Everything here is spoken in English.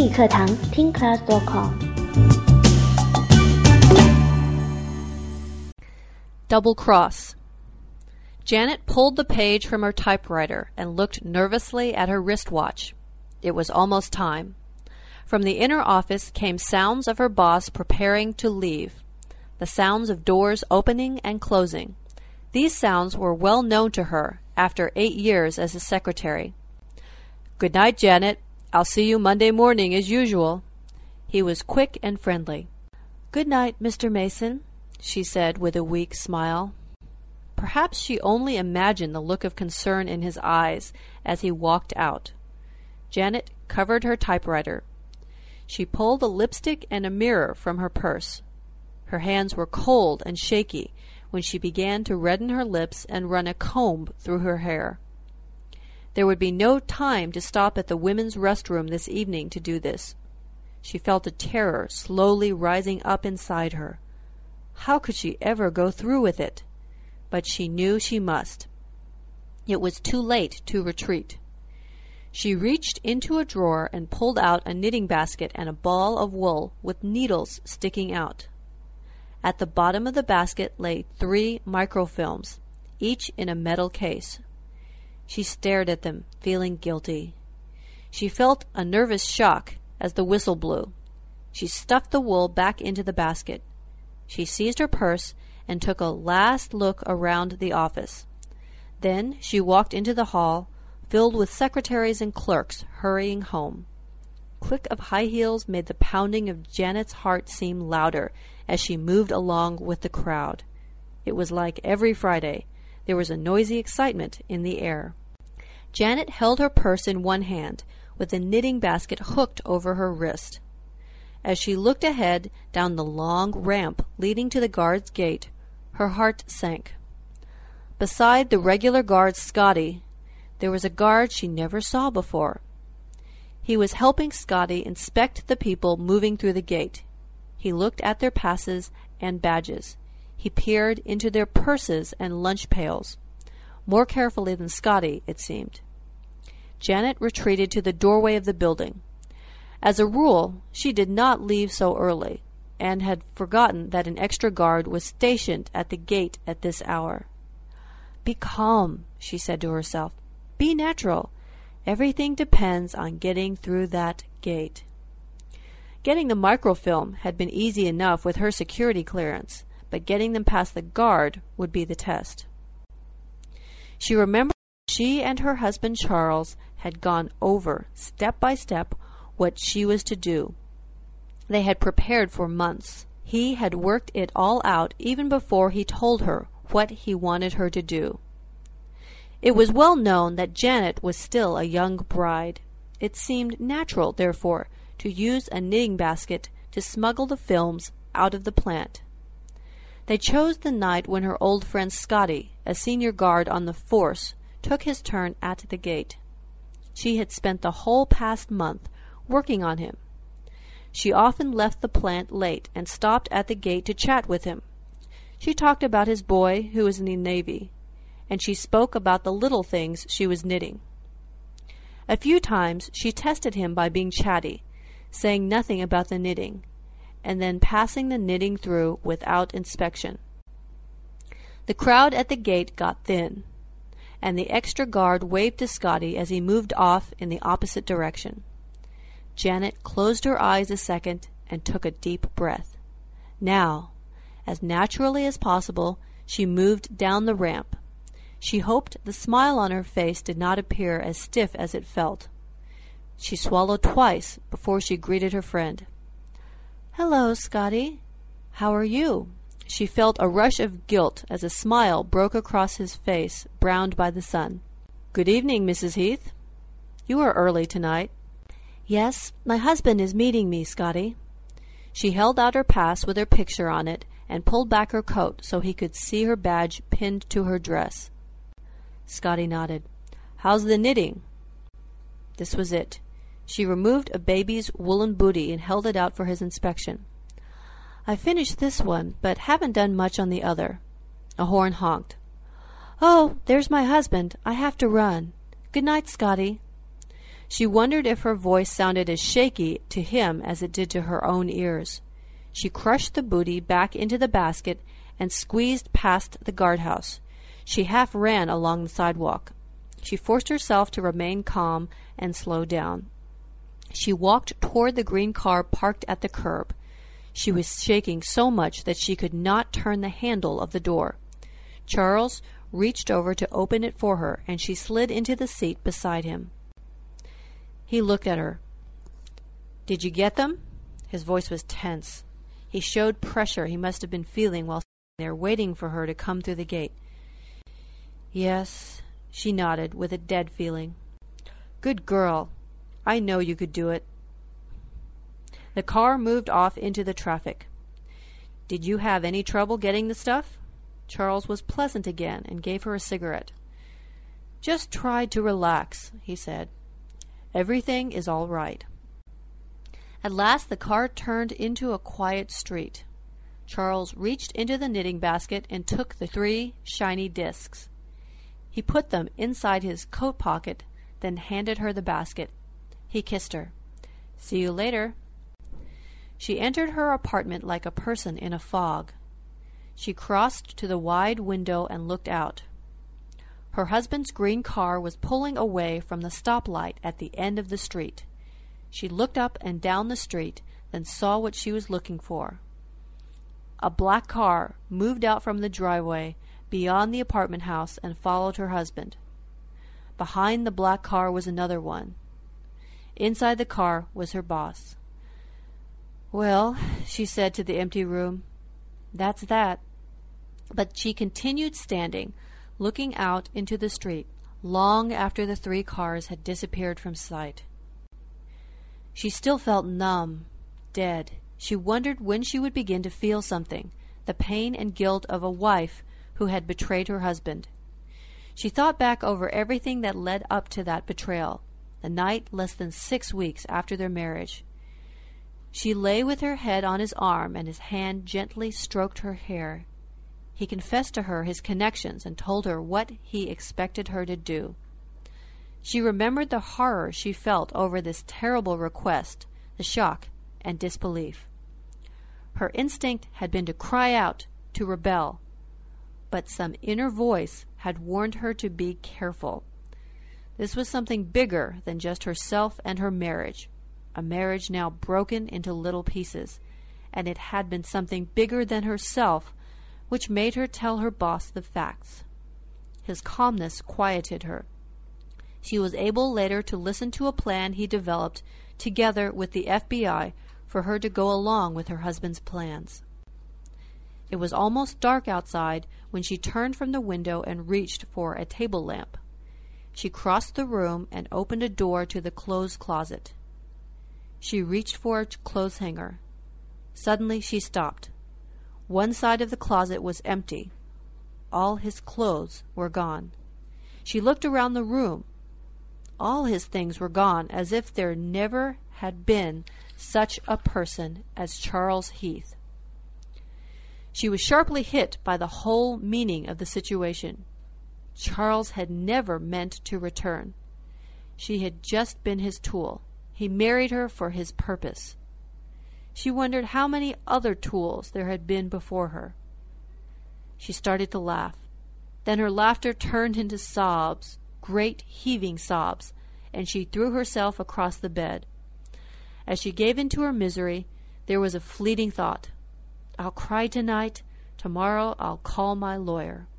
英语课堂听 class.com。 Double cross. Janet pulled the page from her typewriter and looked nervously at her wristwatch. It was almost time. From the inner office came sounds of her boss preparing to leave, the sounds of doors opening and closing. These sounds were well known to her after 8 years as a secretary. "Good night, Janet. I'll see you Monday morning as usual." He was quick and friendly. "Good night, Mr. Mason," she said with a weak smile. Perhaps she only imagined the look of concern in his eyes as he walked out. Janet covered her typewriter. She pulled a lipstick and a mirror from her purse. Her hands were cold and shaky when she began to redden her lips and run a comb through her hair. There would be no time to stop at the women's restroom this evening to do this. She felt a terror slowly rising up inside her. How could she ever go through with it? But she knew she must. It was too late to retreat. She reached into a drawer and pulled out a knitting basket and a ball of wool with needles sticking out. At the bottom of the basket lay 3 microfilms, each in a metal case. She stared at them, feeling guilty. She felt a nervous shock as the whistle blew. She stuffed the wool back into the basket. She seized her purse and took a last look around the office. Then she walked into the hall, filled with secretaries and clerks hurrying home. Click of high heels made the pounding of Janet's heart seem louder as she moved along with the crowd. It was like every Friday. There was a noisy excitement in the air. Janet held her purse in one hand, with the knitting basket hooked over her wrist. As she looked ahead down the long ramp leading to the guard's gate, her heart sank. Beside the regular guard, Scotty, there was a guard she never saw before. He was helping Scotty inspect the people moving through the gate. He looked at their passes and badges. He peered into their purses and lunch pails. More carefully than Scotty, it seemed. Janet retreated to the doorway of the building. As a rule, she did not leave so early, and had forgotten that an extra guard was stationed at the gate at this hour. "Be calm," she said to herself. "Be natural. Everything depends on getting through that gate." Getting the microfilm had been easy enough with her security clearance, but getting them past the guard would be the test. She remembered she and her husband Charles had gone over, step by step, what she was to do. They had prepared for months. He had worked it all out even before he told her what he wanted her to do. It was well known that Janet was still a young bride. It seemed natural, therefore, to use a knitting basket to smuggle the films out of the plant. They chose the night when her old friend Scotty, a senior guard on the force, took his turn at the gate. She had spent the whole past month working on him. She often left the plant late and stopped at the gate to chat with him. She talked about his boy, who was in the Navy, and she spoke about the little things she was knitting. A few times she tested him by being chatty, saying nothing about the knitting, and then passing the knitting through without inspection. The crowd at the gate got thin, and the extra guard waved to Scotty as he moved off in the opposite direction. Janet closed her eyes a second and took a deep breath. Now, as naturally as possible, she moved down the ramp. She hoped the smile on her face did not appear as stiff as it felt. She swallowed twice before she greeted her friend. "Hello, Scotty. How are you?" She felt a rush of guilt as a smile broke across his face, browned by the sun. "Good evening, Mrs. Heath. You are early tonight." "Yes, my husband is meeting me, Scotty." She held out her pass with her picture on it and pulled back her coat so he could see her badge pinned to her dress. Scotty nodded. "How's the knitting?" This was it. She removed a baby's woolen bootie and held it out for his inspection. "I finished this one, but haven't done much on the other." A horn honked. "Oh, there's my husband. I have to run. Good night, Scotty." She wondered if her voice sounded as shaky to him as it did to her own ears. She crushed the booty back into the basket and squeezed past the guardhouse. She half ran along the sidewalk. She forced herself to remain calm and slow down. She walked toward the green car parked at the curb. She was shaking so much that she could not turn the handle of the door. Charles reached over to open it for her, and she slid into the seat beside him. He looked at her. "Did you get them?" His voice was tense. He showed pressure he must have been feeling while sitting there waiting for her to come through the gate. "Yes," she nodded with a dead feeling. "Good girl. I know you could do it." The car moved off into the traffic. "Did you have any trouble getting the stuff?" Charles was pleasant again and gave her a cigarette. "Just tried to relax," he said. "Everything is all right." At last the car turned into a quiet street. Charles reached into the knitting basket and took the 3 shiny discs. He put them inside his coat pocket, then handed her the basket. He kissed her. "See you later." She entered her apartment like a person in a fog. She crossed to the wide window and looked out. Her husband's green car was pulling away from the stoplight at the end of the street. She looked up and down the street, then saw what she was looking for. A black car moved out from the driveway beyond the apartment house and followed her husband. Behind the black car was another one. Inside the car was her boss. "Well," she said to the empty room, "that's that." But she continued standing, looking out into the street, long after the 3 cars had disappeared from sight. She still felt numb, dead. She wondered when she would begin to feel something, the pain and guilt of a wife who had betrayed her husband. She thought back over everything that led up to that betrayal, the night less than 6 weeks after their marriage. She lay with her head on his arm, and his hand gently stroked her hair. He confessed to her his connections and told her what he expected her to do. She remembered the horror she felt over this terrible request, the shock and disbelief. Her instinct had been to cry out, to rebel, but some inner voice had warned her to be careful. This was something bigger than just herself and her marriage, a marriage now broken into little pieces, and it had been something bigger than herself which made her tell her boss the facts. His calmness quieted her. She was able later to listen to a plan he developed together with the FBI for her to go along with her husband's plans. It was almost dark outside when she turned from the window and reached for a table lamp. She crossed the room and opened a door to the clothes closet. She reached for a clothes hanger. Suddenly she stopped. One side of the closet was empty. All his clothes were gone. She looked around the room. All his things were gone, as if there never had been such a person as Charles Heath. She was sharply hit by the whole meaning of the situation. Charles had never meant to return. She had just been his tool. He married her for his purpose. She wondered how many other tools there had been before her. She started to laugh. Then her laughter turned into sobs, great heaving sobs, and she threw herself across the bed. As she gave in to her misery, there was a fleeting thought. "I'll cry tonight. Tomorrow I'll call my lawyer."